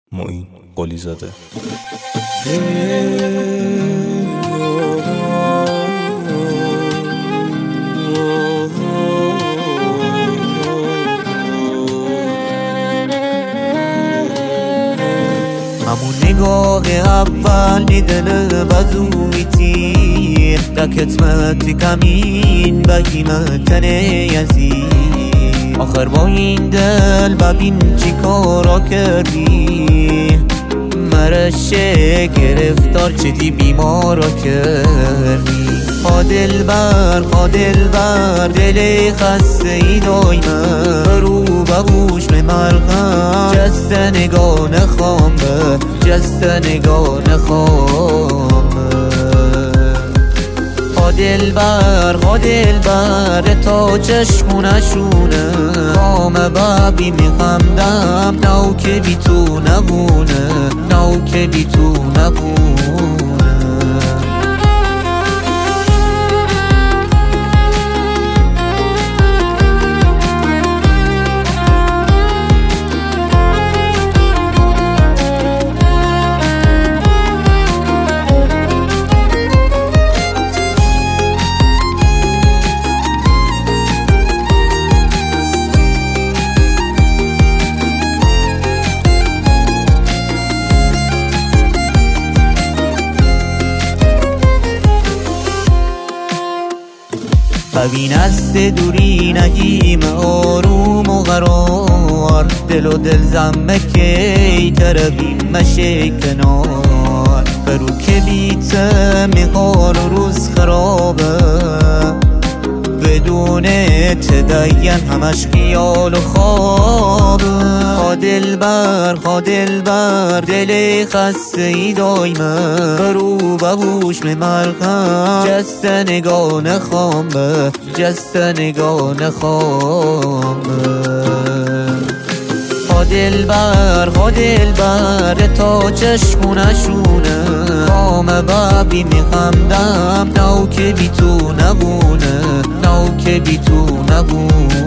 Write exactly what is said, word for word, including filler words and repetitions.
معین قلی زاده. همون نگاه اول دل بزوی تیر در کتمت کمین بگیمتن یزید آخر با این دل ببین چی کارا کردی مرشه گرفتار چدی بیمارا کردی خوا دل بر خوا دل بر دل خسته ای دایمه رو ببوش به مرغم جست نگاه نخوام جست نگاه نخوام خوا دل بر خوا دل بر تا چشمونشونه خام بابی میخمدم نو که بی تو نبونه نو که بی تو نبونه ببین از دوری نگیم آروم و قرار دل و دل زمه که تربیم مشه کنار برو که بیته میخوار و روز خرابه بدون تدین همش خیال و خوابه خوا دل بر خوا دل بر دل خسته ای دایمه برو ببوش به مرغم جست نگاه نخوام جست نگاه نخوام خوا دل بر خوا دل بر تا چشمونشونه خام بابی میخمدم نو که بی تو نبونه نو که بی تو نبونه